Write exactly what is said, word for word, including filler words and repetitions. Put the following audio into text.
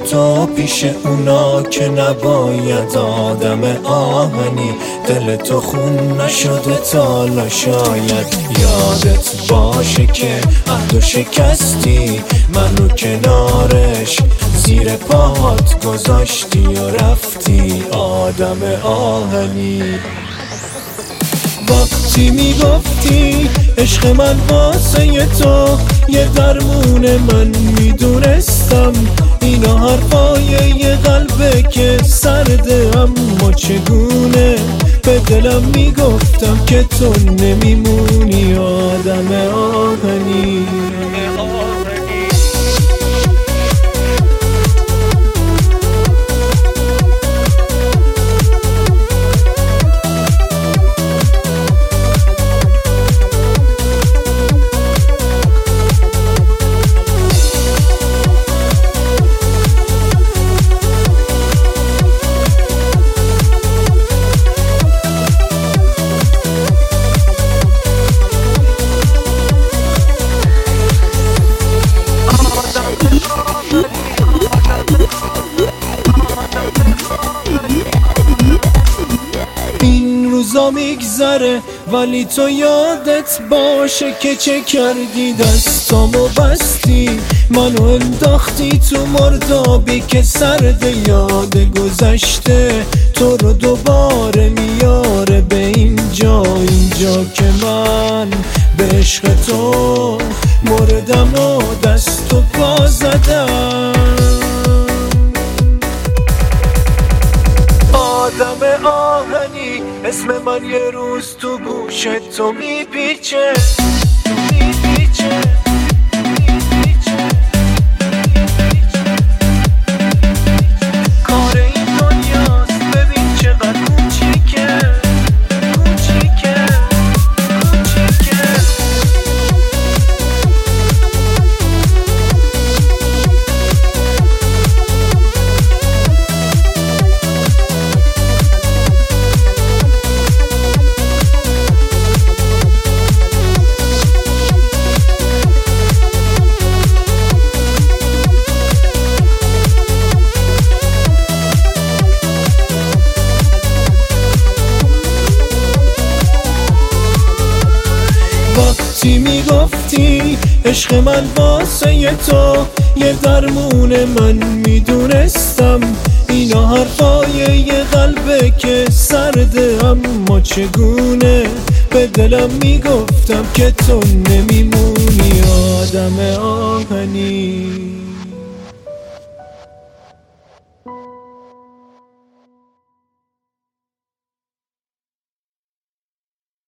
تو پیش اونا که نباید آدم آهنی. دل تو خون نشده تالا شاید یادت باشه که عهدو شکستی، منو کنارش زیر پاهات گذاشتی و رفتی آدم آهنی. وقتی میگفتی عشق من واسه تو یه درمون، من میدونستم اینا حرفای یه قلبه که سرده، اما چگونه به دلم میگفتم که تو نمیمونی آدم آهنی. این روزا میگذره ولی تو یادت باشه که چه کردی، دستامو بستی منو انداختی تو مردابی که سرد یاد گذشته تو رو دوباره میاره به اینجا، اینجا که من به عشق تو مردم و دست و پا زدم. آدم آهنی اسم من یه روز تو گوشت تو میپیچه میپیچه کار این دنیاست ببین چقدر کوچیکه کوچیکه کوچیکه. وقتی میگفتی عشق من واسه تو یه درمون، من میدونستم اینا حرفای یه قلبه که سرده، اما چگونه به دلم میگفتم که تو نمیمونی آدم آهنی.